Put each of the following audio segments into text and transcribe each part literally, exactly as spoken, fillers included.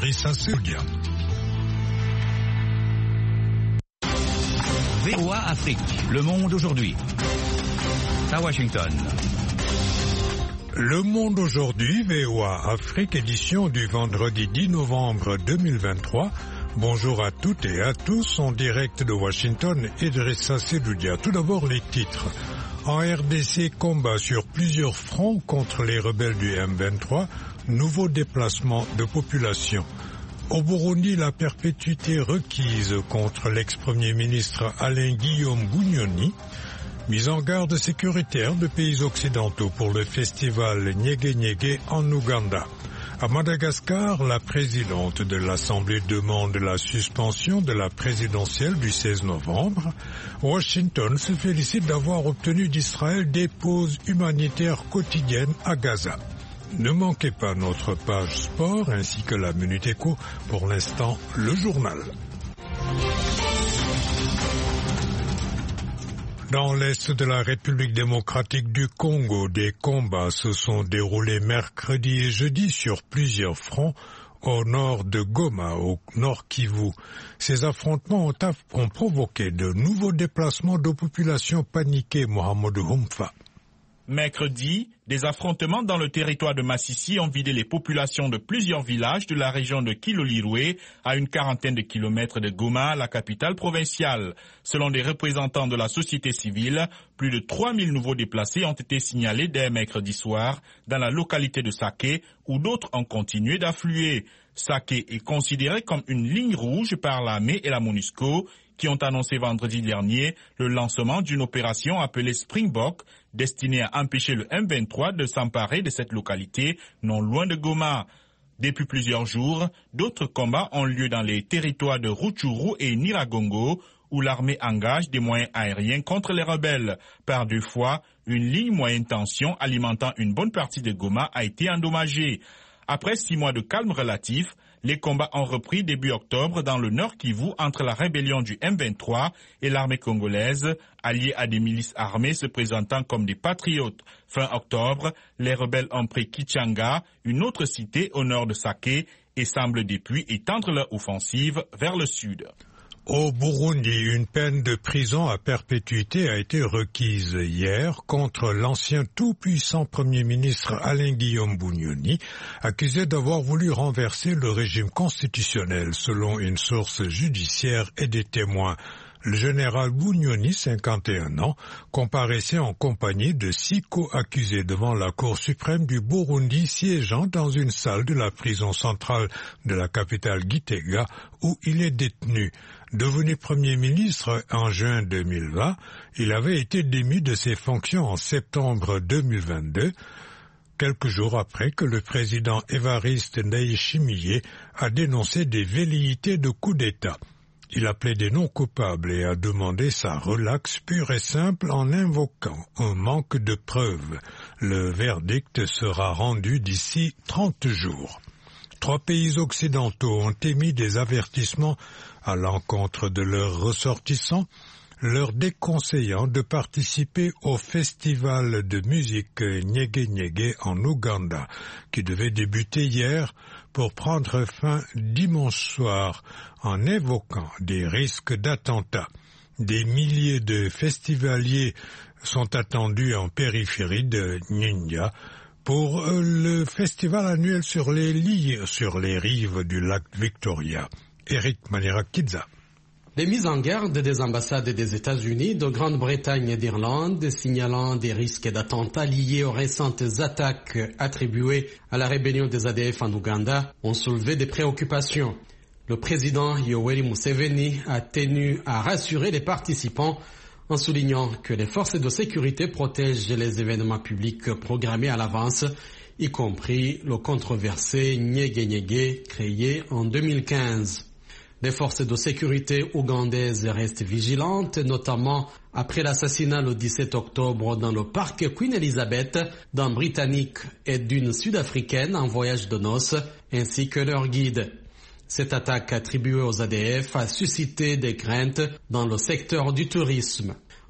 Idrissa Seloudia. V O A Afrique, le monde aujourd'hui. À Washington. Le monde aujourd'hui, V O A Afrique, édition du vendredi dix novembre deux mille vingt-trois. Bonjour à toutes et à tous, en direct de Washington, Idrissa Seloudia. Tout d'abord les titres. En R D C, combat sur plusieurs fronts contre les rebelles du M vingt-trois, nouveau déplacement de population. Au Burundi, la perpétuité requise contre l'ex-premier ministre Alain Guillaume Bunyoni. Mise en garde sécuritaire de pays occidentaux pour le festival Nyege Nyege en Ouganda. À Madagascar, la présidente de l'Assemblée demande la suspension de la présidentielle du seize novembre. Washington se félicite d'avoir obtenu d'Israël des pauses humanitaires quotidiennes à Gaza. Ne manquez pas notre page sport ainsi que la Minute Éco. Pour l'instant, le journal. Dans l'est de la République démocratique du Congo, des combats se sont déroulés mercredi et jeudi sur plusieurs fronts au nord de Goma, au nord Kivu. Ces affrontements ont, ont provoqué de nouveaux déplacements de populations paniquées, Mohamed Humfa. Mercredi, des affrontements dans le territoire de Massissi ont vidé les populations de plusieurs villages de la région de Kilolirwe, à une quarantaine de kilomètres de Goma, la capitale provinciale. Selon des représentants de la société civile, plus de trois mille nouveaux déplacés ont été signalés dès mercredi soir dans la localité de Sake, où d'autres ont continué d'affluer. Sake est considéré comme une ligne rouge par l'armée et la MONUSCO, qui ont annoncé vendredi dernier le lancement d'une opération appelée Springbok, destinée à empêcher le M vingt-trois de s'emparer de cette localité non loin de Goma. Depuis plusieurs jours, d'autres combats ont lieu dans les territoires de Rutshuru et Nyiragongo, où l'armée engage des moyens aériens contre les rebelles. Par deux fois, une ligne moyenne tension alimentant une bonne partie de Goma a été endommagée. Après six mois de calme relatif, les combats ont repris début octobre dans le nord Kivu entre la rébellion du M vingt-trois et l'armée congolaise, alliée à des milices armées se présentant comme des patriotes. Fin octobre, les rebelles ont pris Kichanga, une autre cité au nord de Sake, et semblent depuis étendre leur offensive vers le sud. Au Burundi, une peine de prison à perpétuité a été requise hier contre l'ancien tout-puissant Premier ministre Alain Guillaume Bunyoni, accusé d'avoir voulu renverser le régime constitutionnel, selon une source judiciaire et des témoins. Le général Bunyoni, cinquante et un ans, comparaissait en compagnie de six co-accusés devant la Cour suprême du Burundi, siégeant dans une salle de la prison centrale de la capitale Gitega, où il est détenu. Devenu Premier ministre en juin deux mille vingt, il avait été démis de ses fonctions en septembre deux mille vingt-deux, quelques jours après que le président Évariste Ndayishimiye a dénoncé des velléités de coup d'État. Il a plaidé non coupable et a demandé sa relaxe pure et simple en invoquant un manque de preuves. Le verdict sera rendu d'ici trente jours. Trois pays occidentaux ont émis des avertissements à l'encontre de leurs ressortissants, leur déconseillant de participer au festival de musique Nyege Nyege en Ouganda, qui devait débuter hier pour prendre fin dimanche soir, en évoquant des risques d'attentats. Des milliers de festivaliers sont attendus en périphérie de Nyinga pour le festival annuel sur les lits, sur les rives du lac Victoria. Eric Manirakidza. Les mises en garde des ambassades des États-Unis, de Grande-Bretagne et d'Irlande, signalant des risques d'attentats liés aux récentes attaques attribuées à la rébellion des A D F en Ouganda, ont soulevé des préoccupations. Le président Yoweri Museveni a tenu à rassurer les participants en soulignant que les forces de sécurité protègent les événements publics programmés à l'avance, y compris le controversé Nyege Nyege créé en deux mille quinze. Les forces de sécurité ougandaises restent vigilantes, notamment après l'assassinat le dix-sept octobre dans le parc Queen Elizabeth d'un Britannique et d'une Sud-Africaine en voyage de noces, ainsi que leur guide. Cette attaque attribuée aux A D F a suscité des craintes dans le secteur du tourisme.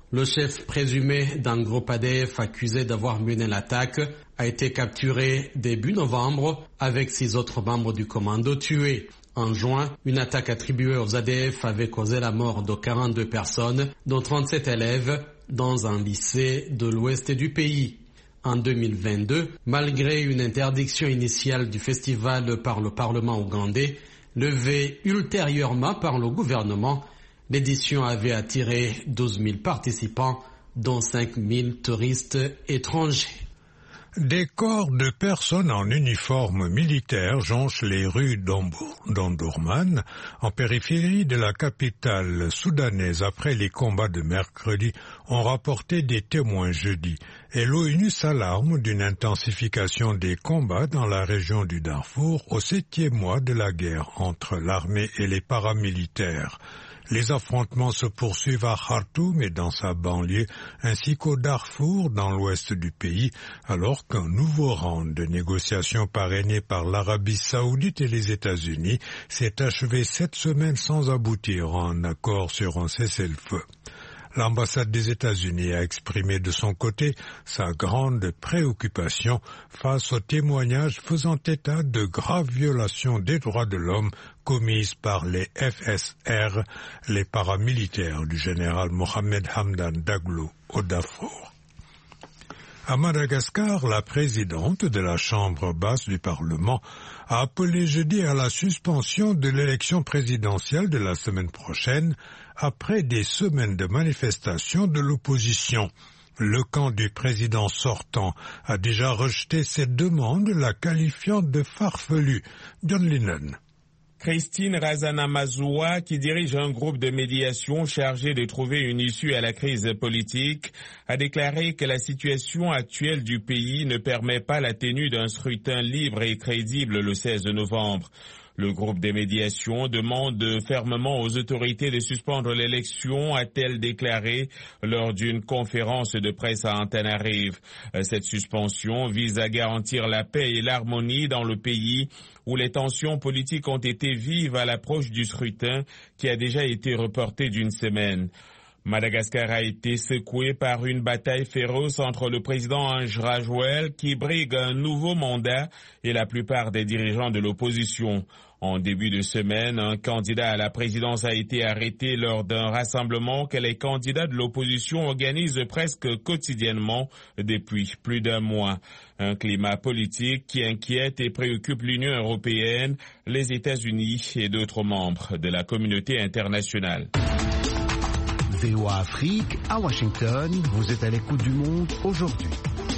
Le chef présumé d'un groupe A D F accusé d'avoir mené l'attaque a été capturé début novembre avec six autres membres du commando tués. En juin, une attaque attribuée aux A D F avait causé la mort de quarante-deux personnes, dont trente-sept élèves, dans un lycée de l'ouest du pays. En deux mille vingt-deux, malgré une interdiction initiale du festival par le Parlement ougandais, levée ultérieurement par le gouvernement, l'édition avait attiré douze mille participants, dont cinq mille touristes étrangers. Des corps de personnes en uniforme militaire jonchent les rues d'Omdurman, en périphérie de la capitale soudanaise après les combats de mercredi, ont rapporté des témoins jeudi. Et l'ONU s'alarme d'une intensification des combats dans la région du Darfour au septième mois de la guerre entre l'armée et les paramilitaires. Les affrontements se poursuivent à Khartoum et dans sa banlieue, ainsi qu'au Darfour, dans l'ouest du pays, alors qu'un nouveau round de négociations parrainé par l'Arabie saoudite et les États-Unis s'est achevé cette semaine sans aboutir à un accord sur un cessez-le-feu. L'ambassade des États-Unis a exprimé de son côté sa grande préoccupation face aux témoignages faisant état de graves violations des droits de l'homme commises par les F S R, les paramilitaires du général Mohamed Hamdan Daglo au Darfour. À Madagascar, la présidente de la Chambre basse du Parlement a appelé jeudi à la suspension de l'élection présidentielle de la semaine prochaine après des semaines de manifestations de l'opposition. Le camp du président sortant a déjà rejeté cette demande, la qualifiant de farfelue. John Lennon. Christine Razanamazoua, qui dirige un groupe de médiation chargé de trouver une issue à la crise politique, a déclaré que la situation actuelle du pays ne permet pas la tenue d'un scrutin libre et crédible le seize novembre. Le groupe des médiations demande fermement aux autorités de suspendre l'élection, a-t-elle déclaré lors d'une conférence de presse à Antananarivo. Cette suspension vise à garantir la paix et l'harmonie dans le pays où les tensions politiques ont été vives à l'approche du scrutin qui a déjà été reporté d'une semaine. Madagascar a été secoué par une bataille féroce entre le président Ange Rajouel, qui brigue un nouveau mandat, et la plupart des dirigeants de l'opposition. En début de semaine, un candidat à la présidence a été arrêté lors d'un rassemblement que les candidats de l'opposition organisent presque quotidiennement depuis plus d'un mois. Un climat politique qui inquiète et préoccupe l'Union européenne, les États-Unis et d'autres membres de la communauté internationale. V O A Afrique, à Washington, vous êtes à l'écoute du monde aujourd'hui.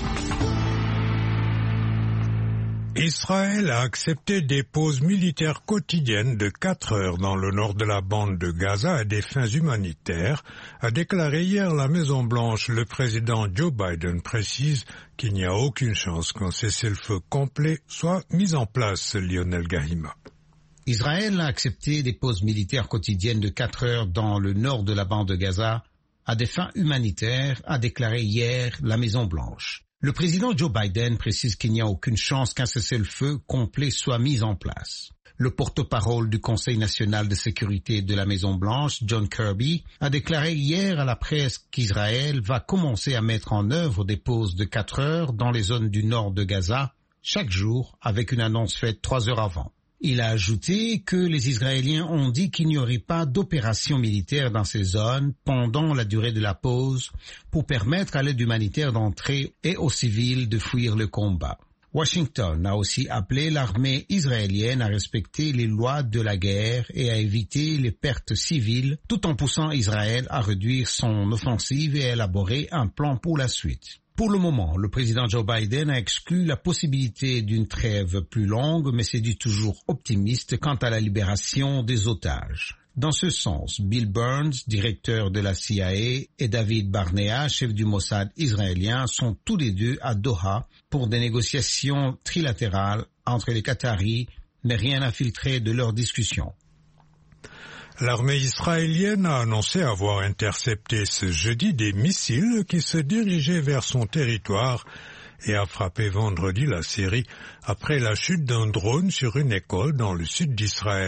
Israël a accepté des pauses militaires quotidiennes de quatre heures dans le nord de la bande de Gaza à des fins humanitaires, a déclaré hier la Maison-Blanche. Le président Joe Biden précise qu'il n'y a aucune chance qu'un cessez-le-feu complet soit mis en place. Lionel Gahima. Israël a accepté des pauses militaires quotidiennes de quatre heures dans le nord de la bande de Gaza à des fins humanitaires, a déclaré hier la Maison-Blanche. Le président Joe Biden précise qu'il n'y a aucune chance qu'un cessez-le-feu complet soit mis en place. Le porte-parole du Conseil national de sécurité de la Maison-Blanche, John Kirby, a déclaré hier à la presse qu'Israël va commencer à mettre en œuvre des pauses de quatre heures dans les zones du nord de Gaza, chaque jour, avec une annonce faite trois heures avant. Il a ajouté que les Israéliens ont dit qu'il n'y aurait pas d'opération militaire dans ces zones pendant la durée de la pause pour permettre à l'aide humanitaire d'entrer et aux civils de fuir le combat. Washington a aussi appelé l'armée israélienne à respecter les lois de la guerre et à éviter les pertes civiles, tout en poussant Israël à réduire son offensive et à élaborer un plan pour la suite. Pour le moment, le président Joe Biden a exclu la possibilité d'une trêve plus longue, mais s'est dit toujours optimiste quant à la libération des otages. Dans ce sens, Bill Burns, directeur de la C I A, et David Barnea, chef du Mossad israélien, sont tous les deux à Doha pour des négociations trilatérales entre les Qataris, mais rien n'a filtré de leurs discussions. L'armée israélienne a annoncé avoir intercepté ce jeudi des missiles qui se dirigeaient vers son territoire et a frappé vendredi la Syrie après la chute d'un drone sur une école dans le sud d'Israël.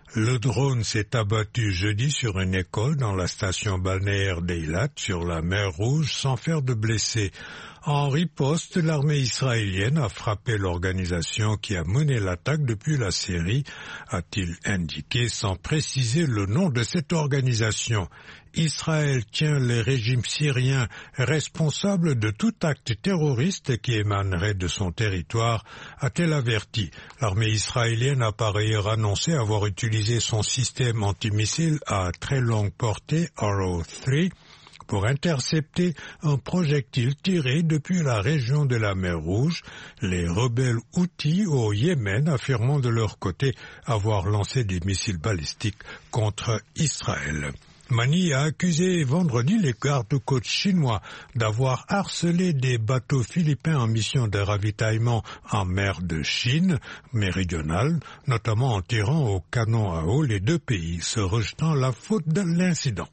Le drone s'est abattu jeudi sur une école dans la station balnéaire d'Eilat sur la mer Rouge sans faire de blessés. En riposte, l'armée israélienne a frappé l'organisation qui a mené l'attaque depuis la Syrie, a-t-il indiqué sans préciser le nom de cette organisation. Israël tient les régimes syriens responsables de tout acte terroriste qui émanerait de son territoire, a-t-elle averti. L'armée israélienne a par ailleurs annoncé avoir utilisé son système antimissile à très longue portée Arrow trois pour intercepter un projectile tiré depuis la région de la mer Rouge, les rebelles Houthis au Yémen affirmant de leur côté avoir lancé des missiles balistiques contre Israël. Mani a accusé vendredi les gardes-côtes chinois d'avoir harcelé des bateaux philippins en mission de ravitaillement en mer de Chine méridionale, notamment en tirant au canon à eau les deux pays, se rejetant la faute de l'incident.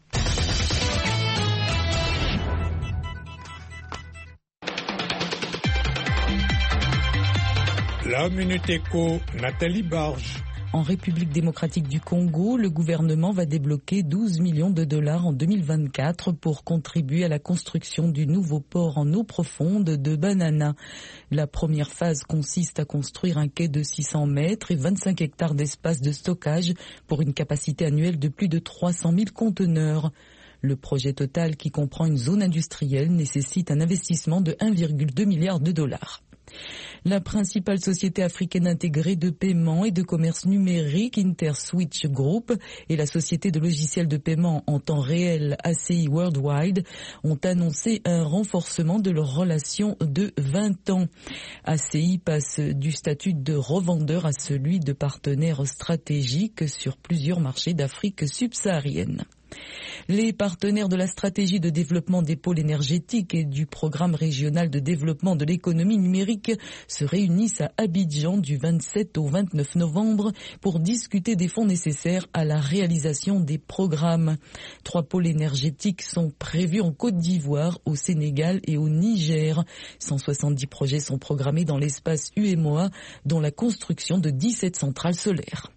La Minute Éco, Nathalie Barge. En République démocratique du Congo, le gouvernement va débloquer douze millions de dollars en deux mille vingt-quatre pour contribuer à la construction du nouveau port en eau profonde de Banana. La première phase consiste à construire un quai de six cents mètres et vingt-cinq hectares d'espace de stockage pour une capacité annuelle de plus de trois cent mille conteneurs. Le projet total, qui comprend une zone industrielle, nécessite un investissement de un virgule deux milliard de dollars. La principale société africaine intégrée de paiement et de commerce numérique, InterSwitch Group, et la société de logiciels de paiement en temps réel A C I Worldwide ont annoncé un renforcement de leur relation de vingt ans. A C I passe du statut de revendeur à celui de partenaire stratégique sur plusieurs marchés d'Afrique subsaharienne. Les partenaires de la stratégie de développement des pôles énergétiques et du programme régional de développement de l'économie numérique se réunissent à Abidjan du vingt-sept au vingt-neuf novembre pour discuter des fonds nécessaires à la réalisation des programmes. Trois pôles énergétiques sont prévus en Côte d'Ivoire, au Sénégal et au Niger. cent soixante-dix projets sont programmés dans l'espace U M O A, dont la construction de dix-sept centrales solaires.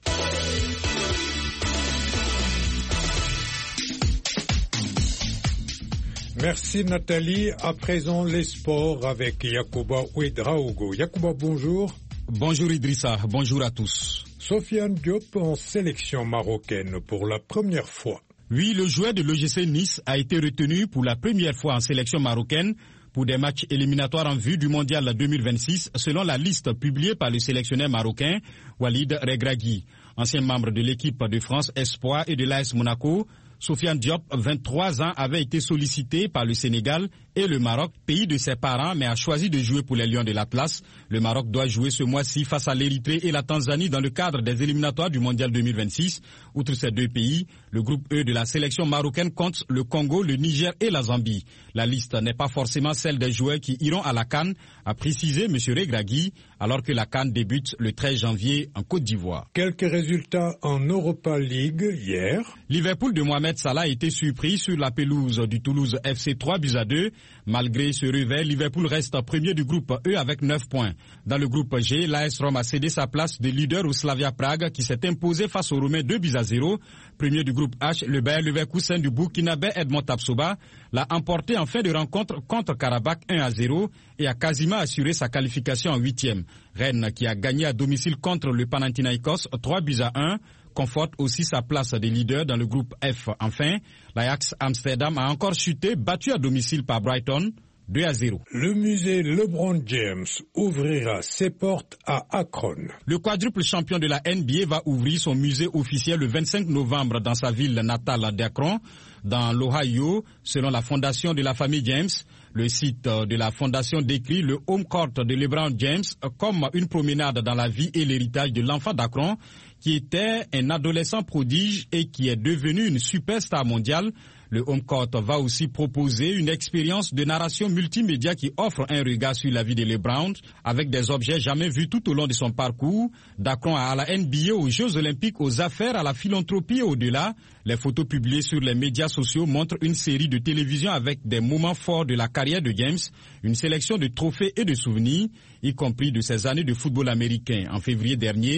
Merci Nathalie. À présent, les sports avec Yacouba Ouedraogo. Yacouba, bonjour. Bonjour Idrissa, bonjour à tous. Sofiane Diop en sélection marocaine pour la première fois. Oui, le joueur de l'O G C Nice a été retenu pour la première fois en sélection marocaine pour des matchs éliminatoires en vue du mondial deux mille vingt-six, selon la liste publiée par le sélectionneur marocain Walid Regragui. Ancien membre de l'équipe de France Espoir et de l'A S Monaco, Sofiane Diop, vingt-trois ans, avait été sollicité par le Sénégal et le Maroc, pays de ses parents, mais a choisi de jouer pour les Lions de l'Atlas. Le Maroc doit jouer ce mois-ci face à l'Érythrée et la Tanzanie dans le cadre des éliminatoires du mondial deux mille vingt-six. Outre ces deux pays, le groupe E de la sélection marocaine compte le Congo, le Niger et la Zambie. La liste n'est pas forcément celle des joueurs qui iront à la CAN, a précisé M. Regragui, alors que la CAN débute le treize janvier en Côte d'Ivoire. Quelques résultats en Europa League hier. Liverpool de Mohamed Salah a été surpris sur la pelouse du Toulouse F C trois buts à deux. Malgré ce réveil, Liverpool reste premier du groupe E avec neuf points. Dans le groupe G, l'A S Rome a cédé sa place de leader au Slavia Prague qui s'est imposé face aux Romains deux buts à zéro. Premier du groupe H, le Bayer Leverkusen du Burkinabé Edmond Tapsoba l'a emporté en fin de rencontre contre Karabakh un à zéro et a quasiment assuré sa qualification en huitième. Rennes, qui a gagné à domicile contre le Panathinaikos trois buts à un, conforte aussi sa place de leader dans le groupe F. Enfin, l'Ajax Amsterdam a encore chuté, battu à domicile par Brighton deux à zéro. Le musée LeBron James ouvrira ses portes à Akron. Le quadruple champion de la N B A va ouvrir son musée officiel le vingt-cinq novembre dans sa ville natale d'Akron, dans l'Ohio, selon la fondation de la famille James. Le site de la fondation décrit le home court de LeBron James comme une promenade dans la vie et l'héritage de l'enfant d'Akron, qui était un adolescent prodige et qui est devenu une superstar mondiale. Le home court va aussi proposer une expérience de narration multimédia qui offre un regard sur la vie de LeBron avec des objets jamais vus tout au long de son parcours, d'Akron à la N B A, aux Jeux Olympiques, aux affaires, à la philanthropie et au-delà. Les photos publiées sur les médias sociaux montrent une série de télévision avec des moments forts de la carrière de James, une sélection de trophées et de souvenirs, y compris de ses années de football américain. En février dernier,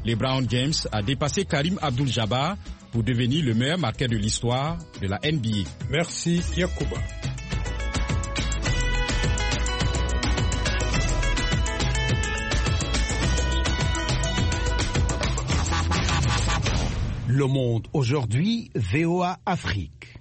LeBron James a dépassé Karim Abdul-Jabbar pour devenir le meilleur marqueur de l'histoire de la N B A. Merci Yacouba. Le Monde aujourd'hui, V O A Afrique.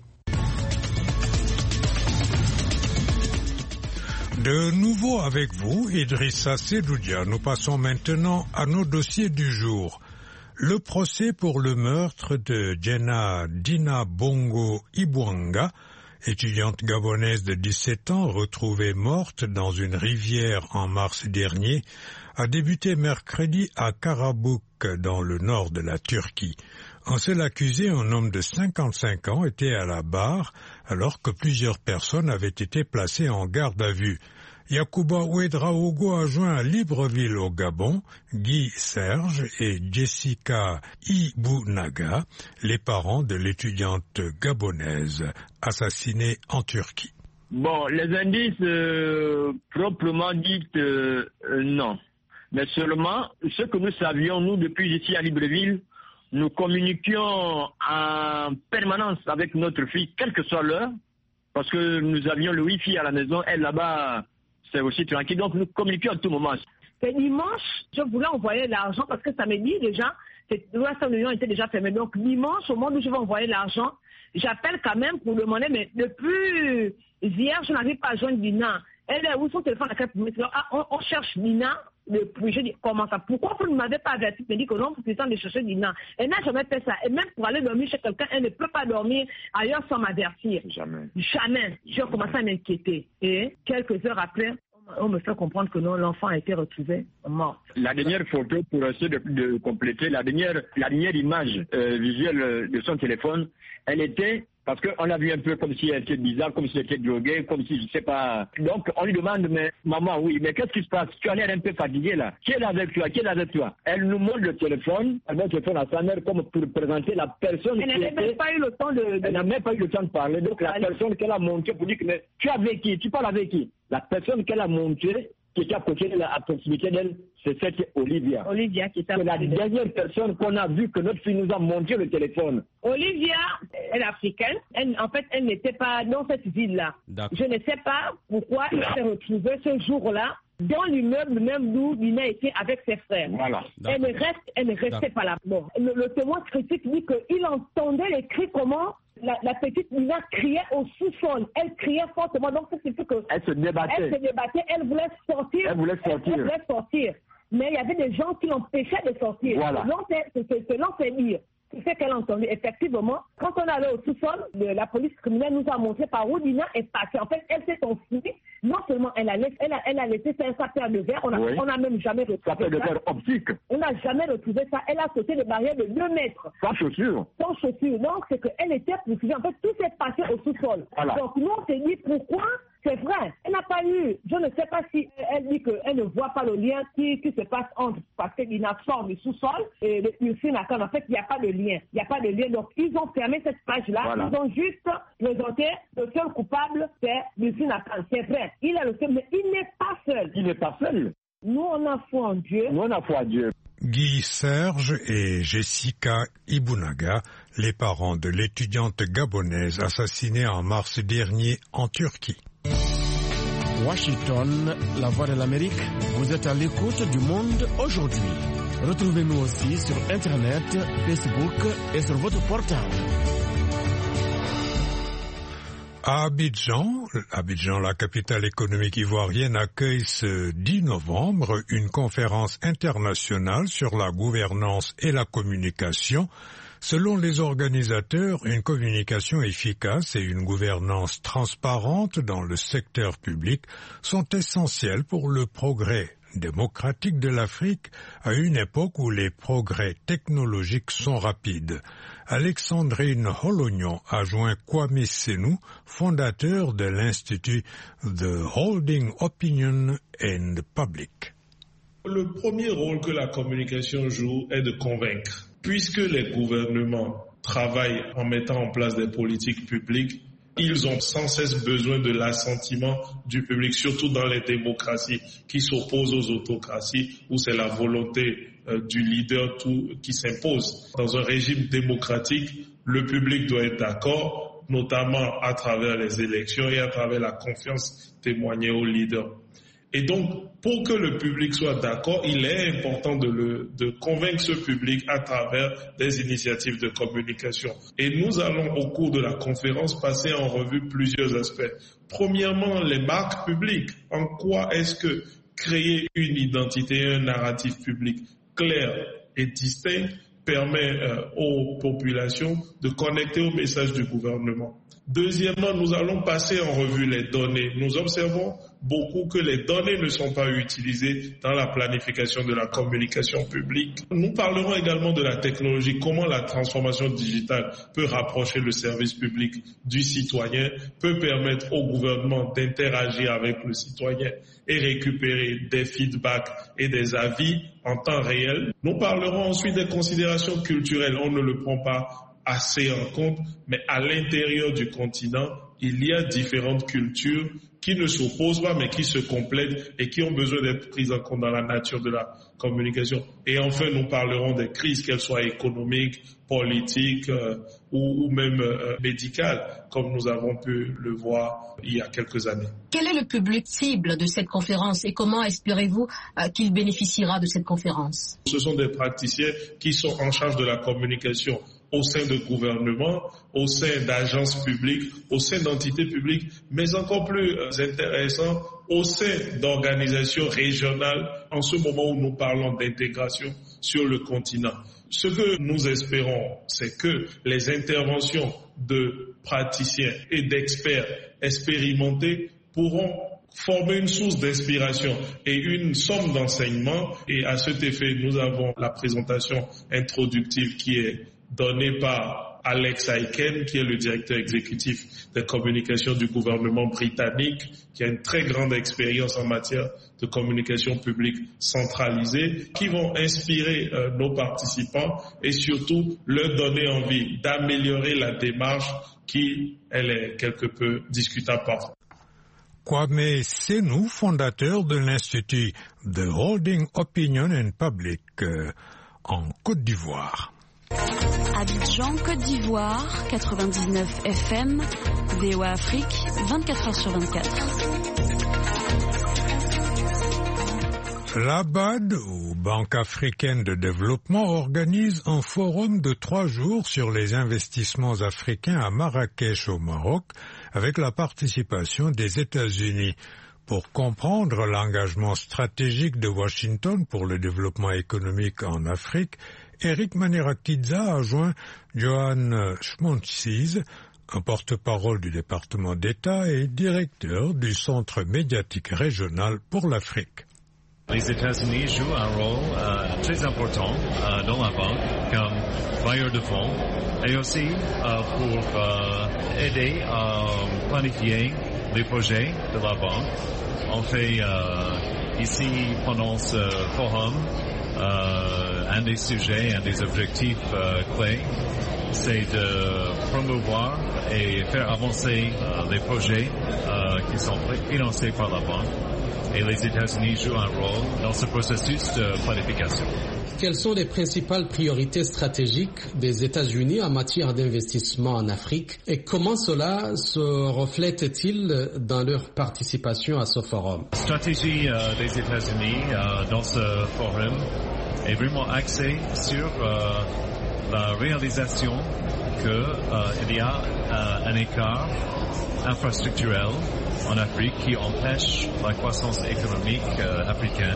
De nouveau avec vous, Idrissa Sedoudia. Nous passons maintenant à nos dossiers du jour. Le procès pour le meurtre de Jenna Dina Bongo Ibwanga, étudiante gabonaise de dix-sept ans retrouvée morte dans une rivière en mars dernier, a débuté mercredi à Karabük, dans le nord de la Turquie. Un seul accusé, un homme de cinquante-cinq ans, était à la barre alors que plusieurs personnes avaient été placées en garde à vue. Yacouba Ouedraogo a joint à Libreville au Gabon Guy Serge et Jessica Ibounaga, les parents de l'étudiante gabonaise assassinée en Turquie. Bon, les indices euh, proprement dit euh, euh, non. Mais seulement ce que nous savions, nous, depuis ici à Libreville, nous communiquions en permanence avec notre fille, quelle que soit l'heure, parce que nous avions le Wi-Fi à la maison, elle là-bas, c'est aussi tranquille, donc nous communiquions à tout moment. C'est dimanche, je voulais envoyer l'argent parce que ça me dit déjà, l'Ouest Union était déjà fermé. Donc dimanche, au moment où je vais envoyer l'argent, j'appelle quand même pour demander, mais depuis hier, je n'arrive pas à joindre Dina. Elle est où son téléphone à quatre minutes? Ah, on, on cherche Dina. Depuis, je dis, comment ça? Pourquoi vous ne m'avez pas averti? Elle me dit que non, c'est temps de chercher Dina. Elle n'a jamais fait ça. Et même pour aller dormir chez quelqu'un, elle ne peut pas dormir ailleurs sans m'avertir. Jamais. Jamais. J'ai commencé à m'inquiéter. Et quelques heures après, on me fait comprendre que non, l'enfant a été retrouvé mort. La dernière photo, pour essayer de, de compléter, la dernière, la dernière image euh, visuelle de son téléphone, elle était, parce qu'on a vu un peu comme si elle était bizarre, comme si elle était droguée, comme si je sais pas. Donc on lui demande, mais maman, oui, mais qu'est-ce qui se passe? Tu as l'air un peu fatiguée là. Qui est avec toi? Qui est avec toi? Elle nous montre le téléphone, elle met le téléphone à sa mère comme pour présenter la personne elle qui était... Elle n'a même pas eu le temps de... de... Elle n'a même pas eu le temps de parler. Donc la Allez. personne qu'elle a montrée pour dire que, mais tu es avec qui? Tu parles avec qui? La personne qu'elle a montrée, qui était à côté de la, à proximité d'elle, c'est cette Olivia. Olivia qui est à C'est la dernière personne qu'on a vue que notre fille nous a montré le téléphone. Olivia, elle est africaine. Elle, en fait, elle n'était pas dans cette ville-là. Je ne sais pas pourquoi elle s'est retrouvée ce jour-là dans l'immeuble même d'où Dina était avec ses frères. Voilà. Elle ne reste, elle ne restait pas là. Bon, le, le témoin critique dit qu'il entendait les cris comment la, la petite Dina criait au sous-sol. Elle criait fortement. Donc, c'est ce que elle se débattait. Elle se débattait. Elle voulait sortir. Elle voulait sortir. Elle voulait sortir. Mais il y avait des gens qui l'empêchaient de sortir. Voilà. Selon ses dires. C'est ce qu'elle a entendu. Effectivement, quand on allait au sous-sol, la police criminelle nous a montré par où Dina est passée. En fait, elle s'est enfuie. Non seulement elle a laissé, elle a, elle a laissé sa paire de verre, on n'a oui. même jamais retrouvé sa paire de verre optique. On n'a jamais retrouvé ça. Elle a sauté des barrières de deux mètres. Sans chaussures. Sans chaussures. Donc, c'est qu'elle était poursuivie. En fait, tout s'est passé au sous-sol. Voilà. Donc, nous, on s'est dit pourquoi. C'est vrai, elle n'a pas eu, je ne sais pas si elle dit qu'elle ne voit pas le lien qui, qui se passe entre, parce qu'il y a sort du sous-sol et le Ursine Akan. En fait, il n'y a pas de lien. Il n'y a pas de lien. Donc, ils ont fermé cette page-là. Voilà. Ils ont juste présenté le seul coupable, c'est Ursine Akan. C'est vrai, il est le seul, mais il n'est pas seul. Il n'est pas seul. Nous, on a foi en Dieu. Nous, on a foi en Dieu. Guy Serge et Jessica Ibounaga, les parents de l'étudiante gabonaise assassinée en mars dernier en Turquie. Washington, la voix de l'Amérique, vous êtes à l'écoute du monde aujourd'hui. Retrouvez-nous aussi sur Internet, Facebook et sur votre portable. À Abidjan, Abidjan, la capitale économique ivoirienne, accueille ce dix novembre une conférence internationale sur la gouvernance et la communication. Selon les organisateurs, une communication efficace et une gouvernance transparente dans le secteur public sont essentielles pour le progrès démocratique de l'Afrique à une époque où les progrès technologiques sont rapides. Alexandrine Holognon a joint Kwame Senou, fondateur de l'Institut The Holding Opinion and Public. Le premier rôle que la communication joue est de convaincre. Puisque les gouvernements travaillent en mettant en place des politiques publiques, ils ont sans cesse besoin de l'assentiment du public, surtout dans les démocraties qui s'opposent aux autocraties, où c'est la volonté euh, du leader tout, qui s'impose. Dans un régime démocratique, le public doit être d'accord, notamment à travers les élections et à travers la confiance témoignée au leader. Et donc, pour que le public soit d'accord, il est important de, le, de convaincre ce public à travers des initiatives de communication. Et nous allons, au cours de la conférence, passer en revue plusieurs aspects. Premièrement, les marques publiques. En quoi est-ce que créer une identité et un narratif public clair et distinct permet euh, aux populations de connecter au message du gouvernement. Deuxièmement, nous allons passer en revue les données. Nous observons beaucoup que les données ne sont pas utilisées dans la planification de la communication publique. Nous parlerons également de la technologie, comment la transformation digitale peut rapprocher le service public du citoyen, peut permettre au gouvernement d'interagir avec le citoyen et récupérer des feedbacks et des avis en temps réel. Nous parlerons ensuite des considérations culturelles. On ne le prend pas assez en compte, mais à l'intérieur du continent, il y a différentes cultures qui ne s'opposent pas, mais qui se complètent et qui ont besoin d'être prises en compte dans la nature de la communication. Et enfin, nous parlerons des crises, qu'elles soient économiques, politiques euh, ou, ou même euh, médicales, comme nous avons pu le voir il y a quelques années. Quel est le public cible de cette conférence et comment espérez-vous euh, qu'il bénéficiera de cette conférence? Ce sont des praticiens qui sont en charge de la communication au sein de gouvernements, au sein d'agences publiques, au sein d'entités publiques, mais encore plus intéressant, au sein d'organisations régionales, en ce moment où nous parlons d'intégration sur le continent. Ce que nous espérons, c'est que les interventions de praticiens et d'experts expérimentés pourront former une source d'inspiration et une somme d'enseignement. Et à cet effet, nous avons la présentation introductive qui est donné par Alex Aiken, qui est le directeur exécutif des communications du gouvernement britannique, qui a une très grande expérience en matière de communication publique centralisée, qui vont inspirer euh, nos participants et surtout leur donner envie d'améliorer la démarche qui, elle est quelque peu discutable parfois. Kwame Senou, fondateur de l'Institut The Holding Opinion and Public euh, en Côte d'Ivoire. Abidjan, Côte d'Ivoire, quatre-vingt-dix-neuf F M, V O A Afrique, vingt-quatre heures sur vingt-quatre. La B A D, ou Banque africaine de développement, organise un forum de trois jours sur les investissements africains à Marrakech au Maroc, avec la participation des États-Unis. Pour comprendre l'engagement stratégique de Washington pour le développement économique en Afrique, Eric Manirakidza a joint Johan Schmontzies, un porte-parole du département d'État et directeur du Centre médiatique régional pour l'Afrique. Les États-Unis jouent un rôle euh, très important euh, dans la banque comme bailleur de fonds et aussi euh, pour euh, aider à planifier les projets de la banque. On fait euh, ici pendant ce forum euh, un des sujets, un des objectifs euh, clés, c'est de promouvoir et faire avancer euh, les projets euh, qui sont financés par la banque. Et les États-Unis jouent un rôle dans ce processus de planification. Quelles sont les principales priorités stratégiques des États-Unis en matière d'investissement en Afrique et comment cela se reflète-t-il dans leur participation à ce forum? La stratégie euh, des États-Unis euh, dans ce forum est vraiment axée sur euh, la réalisation qu'il euh, y a euh, un écart infrastructurel en Afrique qui empêche la croissance économique euh, africaine.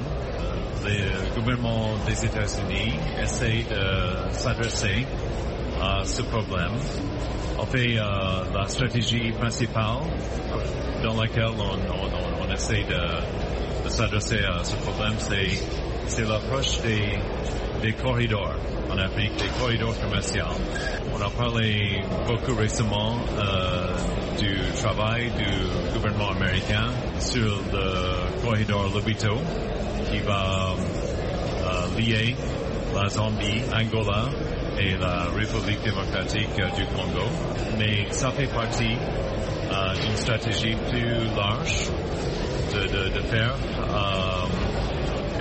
Le gouvernement des États-Unis essaie de s'adresser à ce problème. En fait, euh, la stratégie principale dans laquelle on, on, on essaie de, de s'adresser à ce problème, c'est, c'est l'approche des, des corridors en Afrique, des corridors commerciaux. On a parlé beaucoup récemment euh, du travail du gouvernement américain sur le corridor Lobito qui va euh, lier la Zambie, Angola et la République démocratique du Congo. Mais ça fait partie euh, d'une stratégie plus large de, de, de faire euh,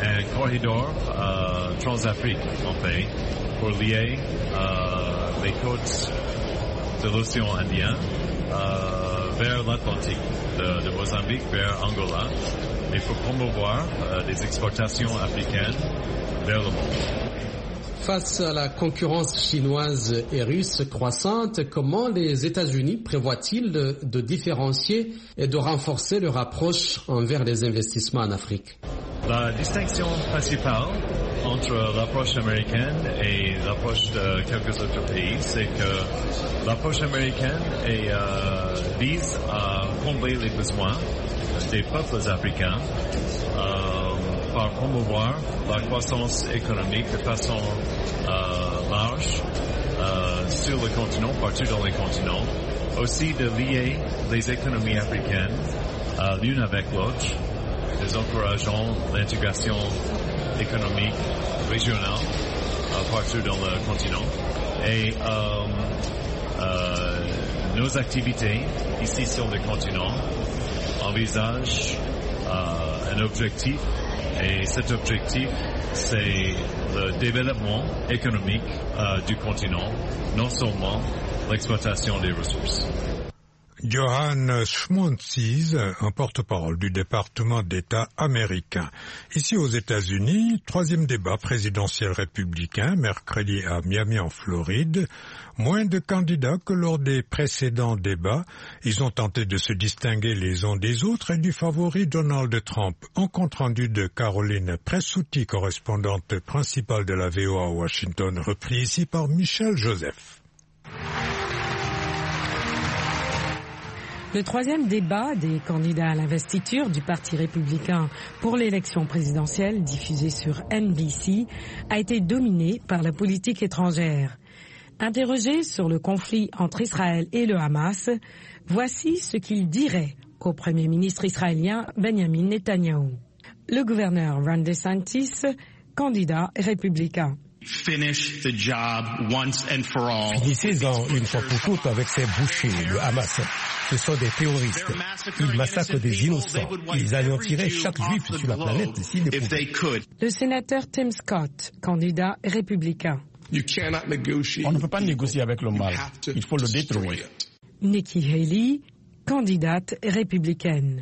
un corridor euh, transafrique, en fait, pour lier euh, les côtes de l'océan Indien euh, vers l'Atlantique, de, de Mozambique vers Angola, et pour promouvoir euh, des exportations africaines vers le monde. Face à la concurrence chinoise et russe croissante, comment les États-Unis prévoient-ils de, de différencier et de renforcer leur approche envers les investissements en Afrique? La distinction principale entre l'approche américaine et l'approche de quelques autres pays, c'est que l'approche américaine est, euh, vise à combler les besoins des peuples africains euh, par promouvoir la croissance économique de façon euh, large euh, sur le continent, partout dans les continents. Aussi de lier les économies africaines euh, l'une avec l'autre, nous encourageons l'intégration économique régionale euh, partout dans le continent. Et euh, euh, nos activités ici sur le continent envisagent euh, un objectif, et cet objectif, c'est le développement économique euh, du continent, non seulement l'exploitation des ressources. Johann Schmontzies, un porte-parole du département d'État américain. Ici aux États-Unis, troisième débat présidentiel républicain, mercredi à Miami en Floride. Moins de candidats que lors des précédents débats. Ils ont tenté de se distinguer les uns des autres et du favori Donald Trump. En compte rendu de Caroline Pressouti, correspondante principale de la V O A à Washington, repris ici par Michel Joseph. Le troisième débat des candidats à l'investiture du Parti républicain pour l'élection présidentielle, diffusé sur N B C, a été dominé par la politique étrangère. Interrogé sur le conflit entre Israël et le Hamas, voici ce qu'il dirait au Premier ministre israélien Benjamin Netanyahou. Le gouverneur Ron DeSantis, candidat républicain. Finish the job once and for all. Finissez-en une fois pour toutes avec ces bouchers, le Hamas. Ce sont des terroristes. Ils massacrent des innocents. Ils anéantiraient chaque juif sur la planète s'ils le pouvaient. Le sénateur Tim Scott, candidat républicain. On ne peut pas négocier avec le mal. Il faut le détruire. Nikki Haley, candidate républicaine.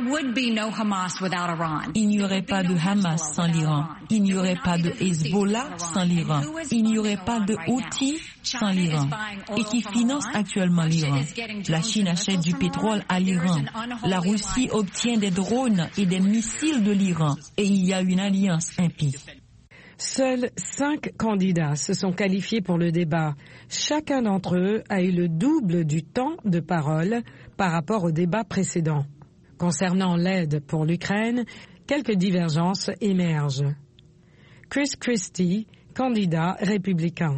Il n'y aurait pas de Hamas sans l'Iran. Il n'y aurait pas de Hezbollah sans l'Iran. Il n'y aurait pas de Houthis sans l'Iran. Et qui finance actuellement l'Iran. La Chine achète du pétrole à l'Iran. La Russie obtient des drones et des missiles de l'Iran. Et il y a une alliance impie. Seuls cinq candidats se sont qualifiés pour le débat. Chacun d'entre eux a eu le double du temps de parole par rapport au débat précédent. Concernant l'aide pour l'Ukraine, quelques divergences émergent. Chris Christie, candidat républicain.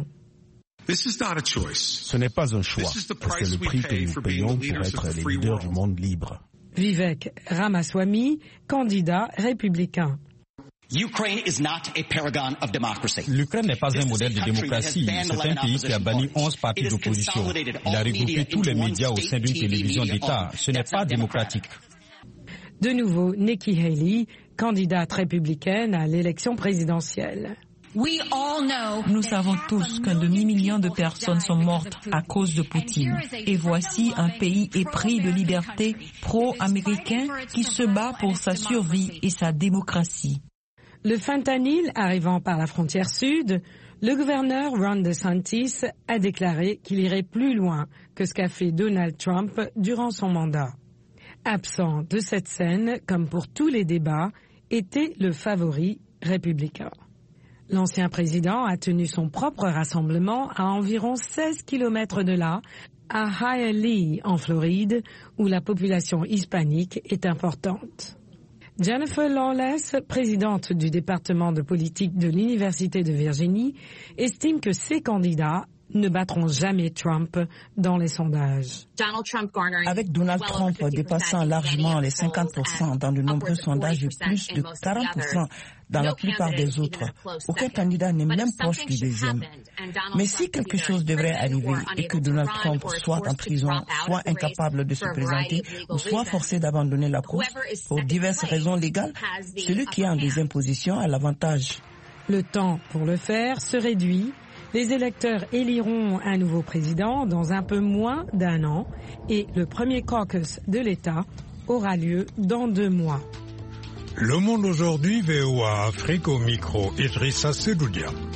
Ce n'est pas un choix, c'est le prix que nous payons pour être les leaders du monde libre. Vivek Ramaswamy, candidat républicain. L'Ukraine n'est pas un modèle de démocratie. C'est un pays qui a banni onze partis d'opposition. Il a regroupé tous les médias au sein d'une télévision d'État. Ce n'est pas démocratique. De nouveau, Nikki Haley, candidate républicaine à l'élection présidentielle. Nous savons tous qu'un demi-million de personnes sont mortes à cause de Poutine. Et voici un pays épris de liberté pro-américain qui se bat pour sa survie et sa démocratie. Le fentanyl arrivant par la frontière sud, le gouverneur Ron DeSantis a déclaré qu'il irait plus loin que ce qu'a fait Donald Trump durant son mandat. Absent de cette scène, comme pour tous les débats, était le favori républicain. L'ancien président a tenu son propre rassemblement à environ seize kilomètres de là, à Hialeah, en Floride, où la population hispanique est importante. Jennifer Lawless, présidente du département de politique de l'Université de Virginie, estime que ces candidats ne battront jamais Trump dans les sondages. Avec Donald Trump dépassant largement les cinquante pour cent dans de nombreux sondages et plus de quarante pour cent dans la plupart des autres, aucun candidat n'est même proche du deuxième. Mais si quelque chose devrait arriver et que Donald Trump soit en prison, soit incapable de se présenter ou soit forcé d'abandonner la course pour diverses raisons légales, celui qui est en deuxième position a l'avantage. Le temps pour le faire se réduit. Les électeurs éliront un nouveau président dans un peu moins d'un an et le premier caucus de l'État aura lieu dans deux mois. Le Monde aujourd'hui, V O A Afrique au micro, Idrissa Sedoudia.